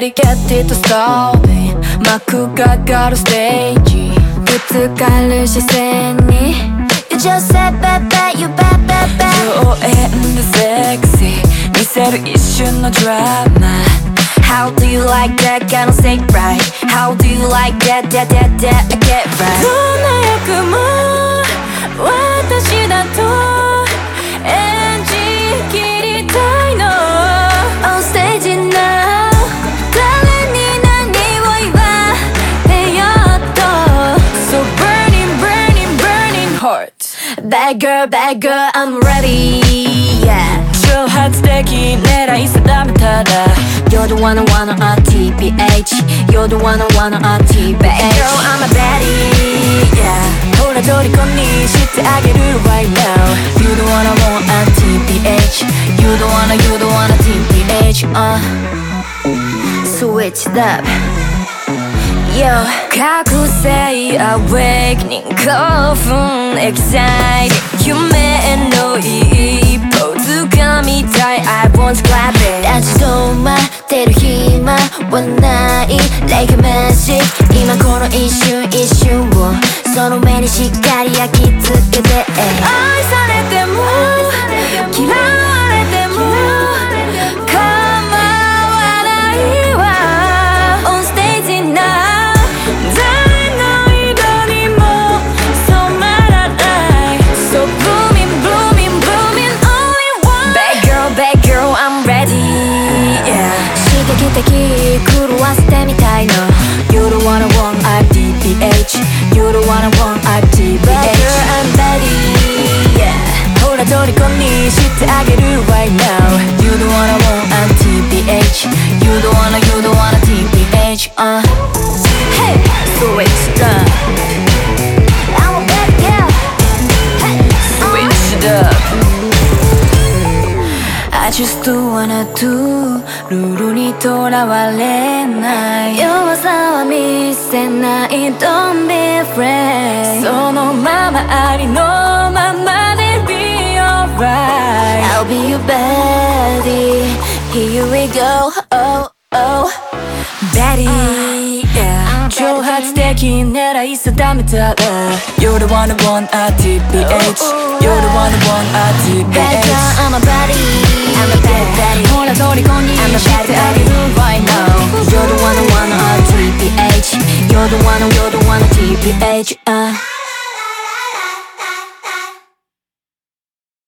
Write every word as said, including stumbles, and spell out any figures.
ready, get it started.幕がかるステージぶつかる視線に You just said baby, you bad bad bad 妖艶でセクシー見せる一瞬のドラマ How do you like that? Gotta say it right. How do you like that? That that that I get right. どんな役も私だと演じきりたいの On stage now 誰に何を言われようと So burning burning burning heart Bad girl bad girl I'm ready Yeah 挑発的狙い定めたら You're the one I wanna on T B H You're the one I wanna on T B H Bad girl I'm a baddie Yeah ほら虜にしてあげる right now You the one I want on T B H You the one you the one on T B H uh Switch it up Yo 覚醒 Awakening 興奮 Excited 夢の一歩掴みたい I want to clap it 立ち止まってる暇はない Like a magic 今この一瞬一瞬をその目にしっかり焼き付けて愛されても嫌われても構わないわ On stage now 誰の色にも染まらない So blooming blooming blooming only one Bad girl bad girl I'm ready Yeah 刺激的狂わせてみたいの You the one I want I'm T B H You the one I want I'm T B H Bad girl I'm ready Yeah ほら虜にしてあげる right now You the one I want I'm T B H You the one you the one T B H uh Hey Switch it up I'm a bad girl Hey Switch it up I just wanna do ルールにとらわれない弱さは見せない Don't be afraid そのままありのままで Be alright I'll be your baddie Here we go Oh oh Baddie yeah 挑発的狙い定めたら You're the one I want at T B H You're the one I want at T B H Bad girl I'm a baddie I'm a bad baddie ほら虜にしてあげる right now You're the one I want at T B H You're the one You're the one at T B H uh